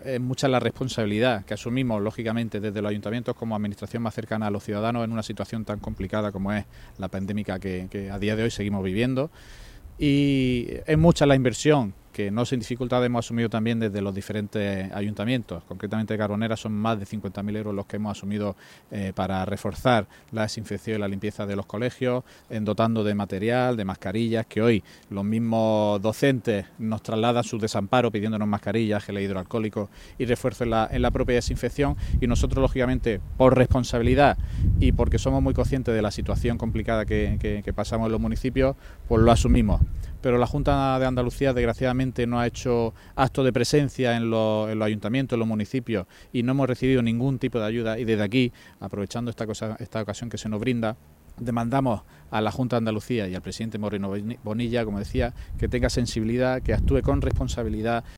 es mucha la responsabilidad que asumimos, lógicamente, desde los ayuntamientos como administración más cercana a los ciudadanos en una situación tan complicada como es la pandemia que a día de hoy seguimos viviendo. Y es mucha la inversión que no sin dificultad hemos asumido también desde los diferentes ayuntamientos. Concretamente de Carbonera son más de 50.000 euros los que hemos asumido para reforzar la desinfección y la limpieza de los colegios, dotando de material, de mascarillas, que hoy los mismos docentes nos trasladan su desamparo pidiéndonos mascarillas, gel hidroalcohólico y refuerzo en la propia desinfección, y nosotros, lógicamente, por responsabilidad y porque somos muy conscientes de la situación complicada que pasamos en los municipios, pues lo asumimos. Pero la Junta de Andalucía, desgraciadamente, no ha hecho acto de presencia en los ayuntamientos, en los municipios, y no hemos recibido ningún tipo de ayuda. Y desde aquí, aprovechando esta ocasión que se nos brinda, demandamos a la Junta de Andalucía y al presidente Moreno Bonilla, como decía, que tenga sensibilidad, que actúe con responsabilidad